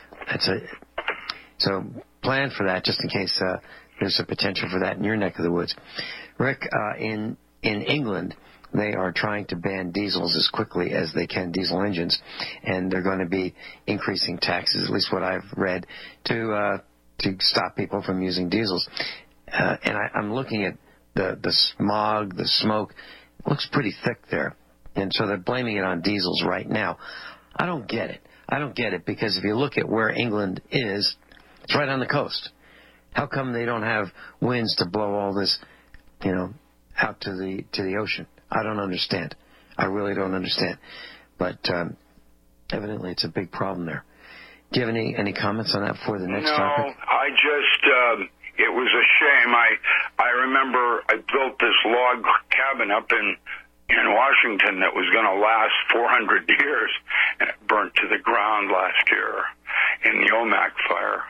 So plan for that just in case there's a potential for that in your neck of the woods. Rick, in England, they are trying to ban diesels as quickly as they can, diesel engines, and they're going to be increasing taxes, at least what I've read, to stop people from using diesels. And I'm looking at the smog, the smoke. It looks pretty thick there. And so they're blaming it on diesels right now. I don't get it. I don't get it because if you look at where England is, it's right on the coast. How come they don't have winds to blow all this, out to the ocean? I don't understand. I really don't understand. But evidently it's a big problem there. Do you have any comments on that before the next topic? No, I just, it was a shame. I remember I built this log cabin up in Washington that was going to last 400 years, and it burnt to the ground last year in the Omak fire.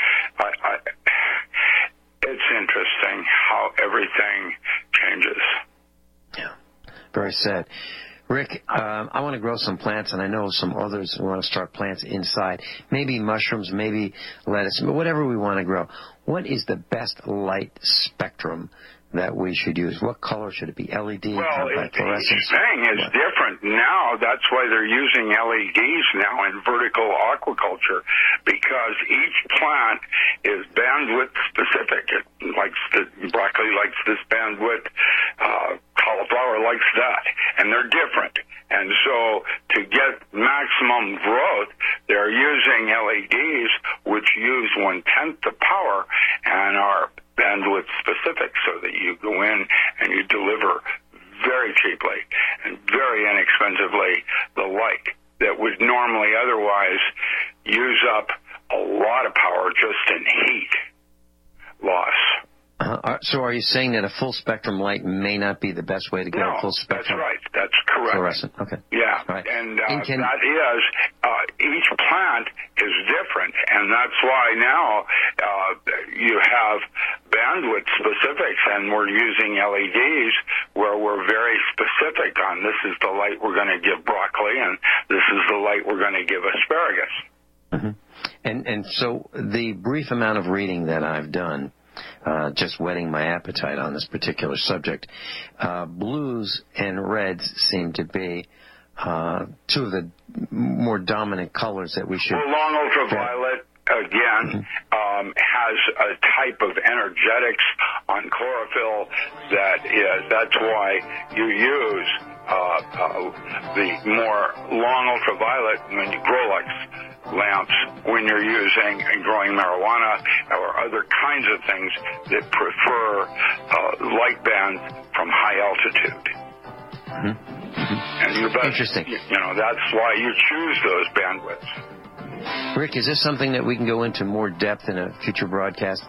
It's interesting how everything changes. Yeah, very sad. Rick, I want to grow some plants, and I know some others who want to start plants inside. Maybe mushrooms, maybe lettuce, but whatever we want to grow. What is the best light spectrum that we should use? What color should it be? LED, well, fluorescence? Each thing is different now. That's why they're using LEDs now in vertical aquaculture, because each plant is bandwidth specific. Broccoli likes this bandwidth, cauliflower likes that, and they're different. And so to get maximum growth, they're using LEDs, which use 1/10 the power and are bandwidth specific, so that you go in and you deliver very cheaply and very inexpensively the light that would normally otherwise use up a lot of power just in heat loss. So are you saying that a full spectrum light may not be the best way to get a full spectrum? That's right. That's correct. Fluorescent. Okay. Yeah, right. And that is, each plant is different, and that's why now you have bandwidth specifics, and we're using LEDs where we're very specific on this is the light we're going to give broccoli, and this is the light we're going to give asparagus. Mm-hmm. And so the brief amount of reading that I've done, just whetting my appetite on this particular subject, blues and reds seem to be two of the more dominant colors that we should... Well, long ultraviolet, again, has a type of energetics on chlorophyll that's why you use the more long ultraviolet when you grow like lamps, when you're using and growing marijuana or other kinds of things that prefer light bands from high altitude. And you bet, interesting. That's why you choose those bandwidths. Rick, is this something that we can go into more depth in a future broadcast?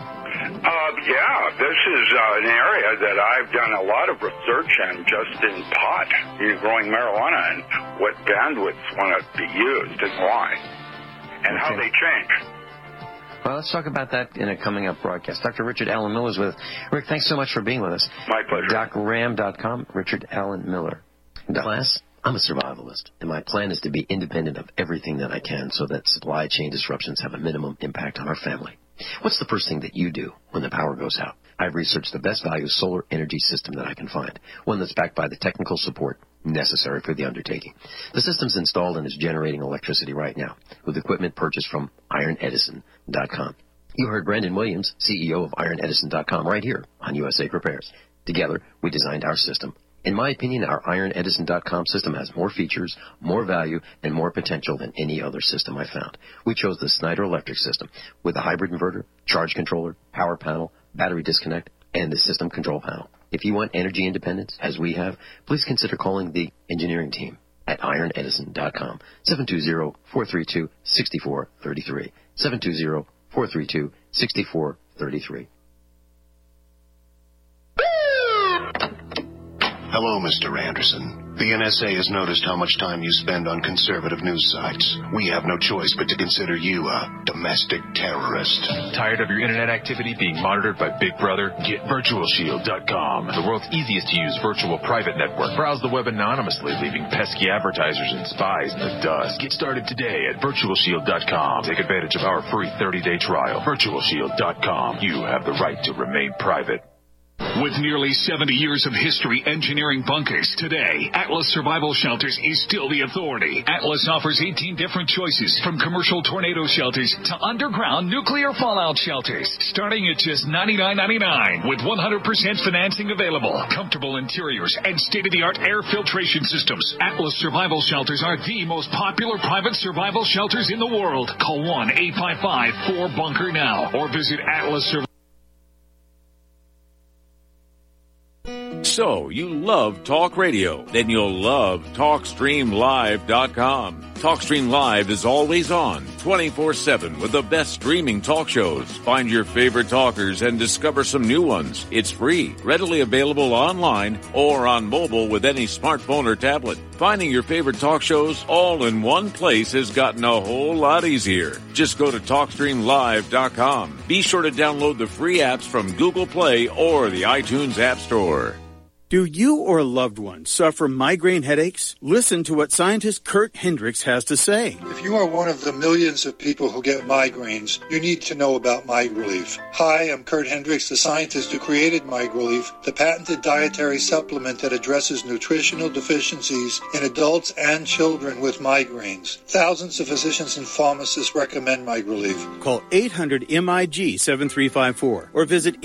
Yeah, this is an area that I've done a lot of research in, just in pot, growing marijuana, and what bandwidths want to be used and why, and how they change. Well, let's talk about that in a coming up broadcast. Dr. Richard Allen Miller is with us. Rick, thanks so much for being with us. My pleasure. DocRam.com, Richard Allen Miller. Class, I'm a survivalist, and my plan is to be independent of everything that I can so that supply chain disruptions have a minimum impact on our family. What's the first thing that you do when the power goes out? I've researched the best value solar energy system that I can find, one that's backed by the technical support necessary for the undertaking. The system's installed and is generating electricity right now with equipment purchased from IronEdison.com. You heard Brandon Williams, CEO of IronEdison.com, right here on USA Prepares. Together, we designed our system. In my opinion, our IronEdison.com system has more features, more value, and more potential than any other system I found. We chose the Snyder Electric system with a hybrid inverter, charge controller, power panel, battery disconnect, and the system control panel. If you want energy independence, as we have, please consider calling the engineering team at IronEdison.com, 720-432-6433, 720-432-6433. Hello, Mr. Anderson. The NSA has noticed how much time you spend on conservative news sites. We have no choice but to consider you a domestic terrorist. Tired of your internet activity being monitored by Big Brother? Get VirtualShield.com, the world's easiest to use virtual private network. Browse the web anonymously, leaving pesky advertisers and spies in the dust. Get started today at VirtualShield.com. Take advantage of our free 30-day trial. VirtualShield.com. You have the right to remain private. With nearly 70 years of history engineering bunkers, today, Atlas Survival Shelters is still the authority. Atlas offers 18 different choices, from commercial tornado shelters to underground nuclear fallout shelters, starting at just $99.99 with 100% financing available, comfortable interiors, and state-of-the-art air filtration systems. Atlas Survival Shelters are the most popular private survival shelters in the world. Call 1-855-4BUNKER now, or visit Atlas Survival. So, you love talk radio, then you'll love TalkStreamLive.com. TalkStream Live is always on, 24/7 with the best streaming talk shows. Find your favorite talkers and discover some new ones. It's free, readily available online or on mobile with any smartphone or tablet. Finding your favorite talk shows all in one place has gotten a whole lot easier. Just go to TalkStreamLive.com. Be sure to download the free apps from Google Play or the iTunes App Store. Do you or a loved one suffer migraine headaches? Listen to what scientist Kurt Hendricks has to say. If you are one of the millions of people who get migraines, you need to know about MiGrelief. Hi, I'm Kurt Hendricks, the scientist who created MiGrelief, the patented dietary supplement that addresses nutritional deficiencies in adults and children with migraines. Thousands of physicians and pharmacists recommend MiGrelief. Call 800-MIG-7354 or visit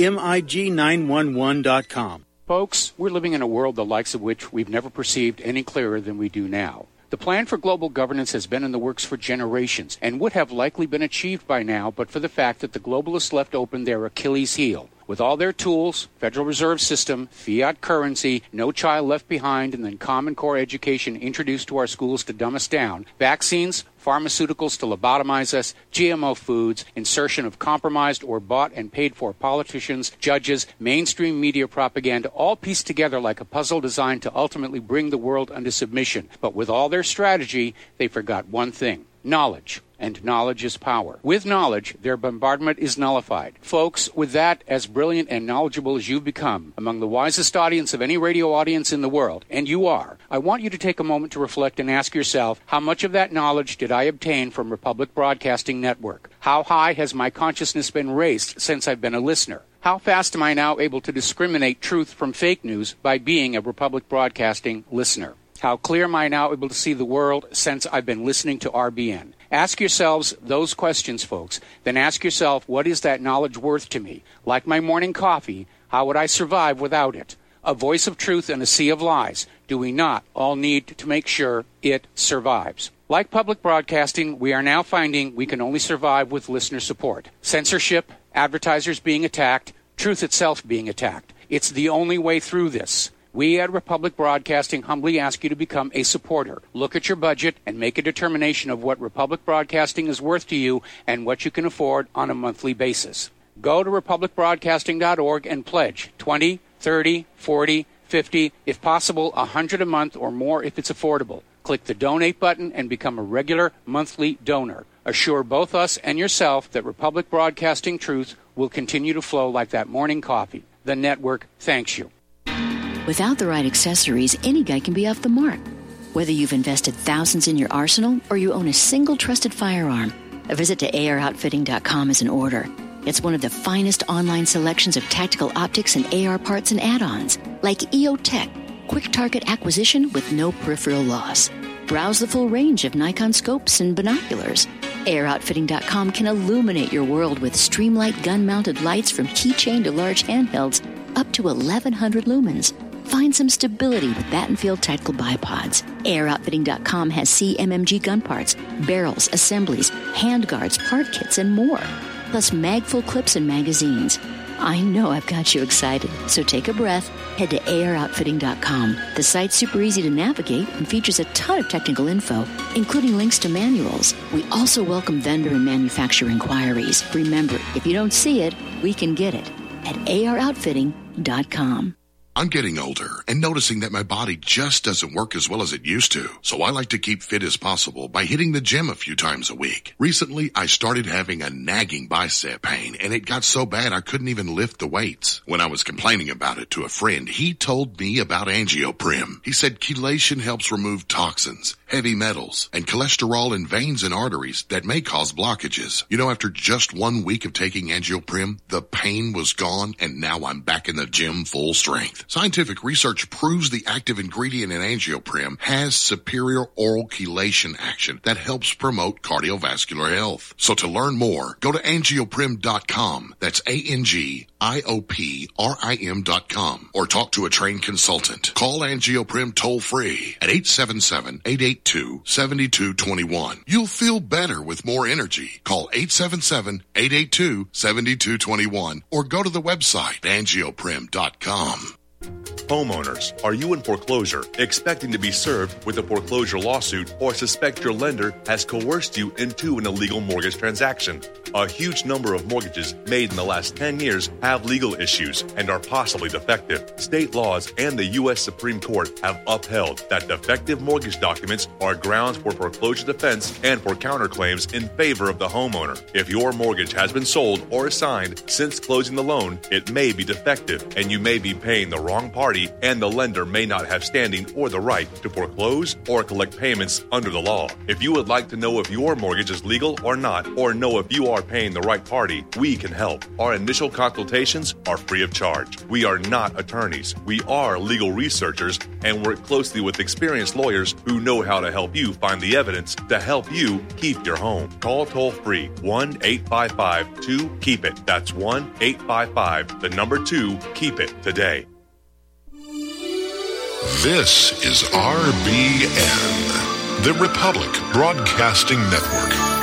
MIG911.com. Folks, we're living in a world the likes of which we've never perceived any clearer than we do now. The plan for global governance has been in the works for generations and would have likely been achieved by now but for the fact that the globalists left open their Achilles heel. With all their tools, Federal Reserve System, fiat currency, no child left behind, and then Common Core education introduced to our schools to dumb us down, vaccines, pharmaceuticals to lobotomize us, GMO foods, insertion of compromised or bought and paid for politicians, judges, mainstream media propaganda, all pieced together like a puzzle designed to ultimately bring the world under submission. But with all their strategy, they forgot one thing: knowledge. And knowledge is power. With knowledge, their bombardment is nullified. Folks, with that, as brilliant and knowledgeable as you've become, among the wisest audience of any radio audience in the world, and you are, I want you to take a moment to reflect and ask yourself, how much of that knowledge did I obtain from Republic Broadcasting Network? How high has my consciousness been raised since I've been a listener? How fast am I now able to discriminate truth from fake news by being a Republic Broadcasting listener? How clear am I now able to see the world since I've been listening to RBN? Ask yourselves those questions, folks. Then ask yourself, what is that knowledge worth to me? Like my morning coffee, how would I survive without it? A voice of truth in a sea of lies. Do we not all need to make sure it survives? Like public broadcasting, we are now finding we can only survive with listener support. Censorship, advertisers being attacked, truth itself being attacked. It's the only way through this. We at Republic Broadcasting humbly ask you to become a supporter. Look at your budget and make a determination of what Republic Broadcasting is worth to you and what you can afford on a monthly basis. Go to republicbroadcasting.org and pledge $20, $30, $40, $50, if possible, $100 a month or more if it's affordable. Click the donate button and become a regular monthly donor. Assure both us and yourself that Republic Broadcasting truth will continue to flow like that morning coffee. The network thanks you. Without the right accessories, any guy can be off the mark. Whether you've invested thousands in your arsenal or you own a single trusted firearm, a visit to AROutfitting.com is in order. It's one of the finest online selections of tactical optics and AR parts and add-ons, like EOTech, quick target acquisition with no peripheral loss. Browse the full range of Nikon scopes and binoculars. AROutfitting.com can illuminate your world with Streamlight gun-mounted lights from keychain to large handhelds up to 1,100 lumens. Find some stability with Battenfield Tactical Bipods. AROutfitting.com has CMMG gun parts, barrels, assemblies, handguards, part kits, and more. Plus mag-full clips and magazines. I know I've got you excited, so take a breath. Head to AROutfitting.com. The site's super easy to navigate and features a ton of technical info, including links to manuals. We also welcome vendor and manufacturer inquiries. Remember, if you don't see it, we can get it at AROutfitting.com. I'm getting older and noticing that my body just doesn't work as well as it used to. So I like to keep fit as possible by hitting the gym a few times a week. Recently, I started having a nagging bicep pain, and it got so bad I couldn't even lift the weights. When I was complaining about it to a friend, he told me about Angioprim. He said chelation helps remove toxins, heavy metals, and cholesterol in veins and arteries that may cause blockages. You know, after just 1 week of taking Angioprim, the pain was gone, and now I'm back in the gym full strength. Scientific research proves the active ingredient in Angioprim has superior oral chelation action that helps promote cardiovascular health. So to learn more, go to angioprim.com. That's ANGIOPRIM.com, or talk to a trained consultant. Call Angioprim toll free at 877-882-7221. You'll feel better with more energy. Call 877-882-7221 or go to the website angioprim.com. Homeowners, are you in foreclosure, expecting to be served with a foreclosure lawsuit, or suspect your lender has coerced you into an illegal mortgage transaction? A huge number of mortgages made in the last 10 years have legal issues and are possibly defective. State laws and the U.S. Supreme Court have upheld that defective mortgage documents are grounds for foreclosure defense and for counterclaims in favor of the homeowner. If your mortgage has been sold or assigned since closing the loan, it may be defective and you may be paying the wrong party, and the lender may not have standing or the right to foreclose or collect payments under the law. If you would like to know if your mortgage is legal or not, or know if you are paying the right party, we can help. Our initial consultations are free of charge. We are not attorneys. We are legal researchers and work closely with experienced lawyers who know how to help you find the evidence to help you keep your home. Call toll-free 1-855-2-KEEP-IT. That's 1-855-2-KEEP-IT today. This is RBN, the Republic Broadcasting Network.